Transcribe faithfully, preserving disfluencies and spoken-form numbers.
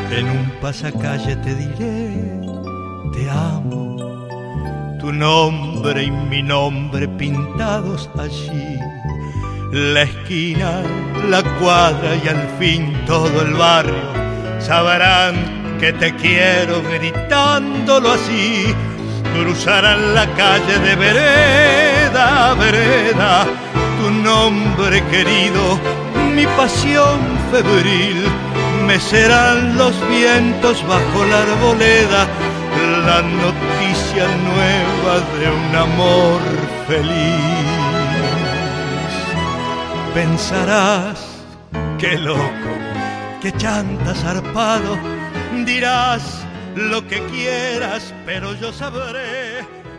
En un pasacalle te diré, te amo, tu nombre y mi nombre pintados allí. La esquina, la cuadra y al fin todo el barrio sabrán que te quiero gritándolo así. Cruzarán la calle de vereda a vereda, tu nombre querido, mi pasión febril. Mecerán los vientos bajo la arboleda la noticia nueva de un amor feliz. Pensarás, qué loco, qué chanta zarpado, dirás lo que quieras, pero yo sabré